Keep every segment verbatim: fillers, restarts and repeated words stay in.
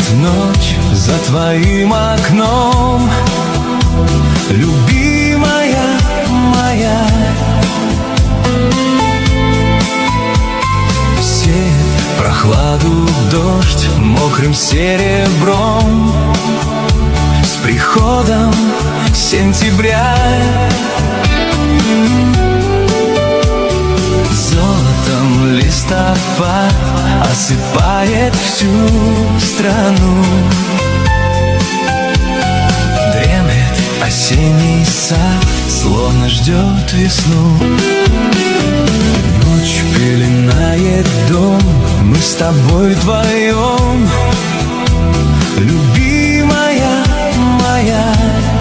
ночь за твоим окном, любимая моя. Сеет прохладу дождь мокрым серебром. С приходом сентября золотом листопад осыпает всю страну. Дремлет осенний сад, словно ждет весну. Ночь пеленает дом, мы с тобой вдвоем, любимая моя.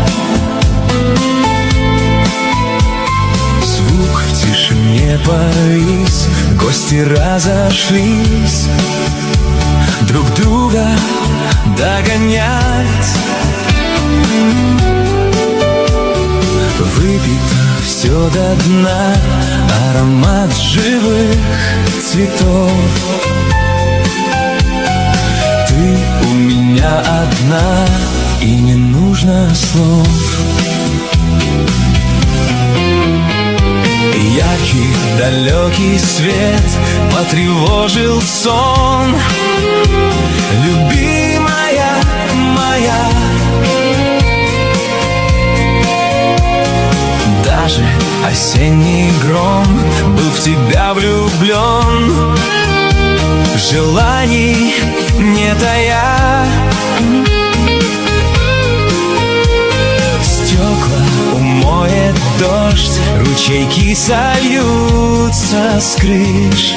Звук в тишине повис, гости разошлись, друг друга догонять. Выпито все до дна, аромат живых цветов. Ты у меня одна, и не нужно слов. Яркий далекий свет потревожил сон, любимая моя. Даже осенний гром был в тебя влюблен, желаний не тая. Стекла умоет дождь, ручейки сольются с крыш.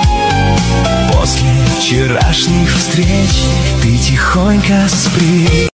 После вчерашних встреч ты тихонько спри.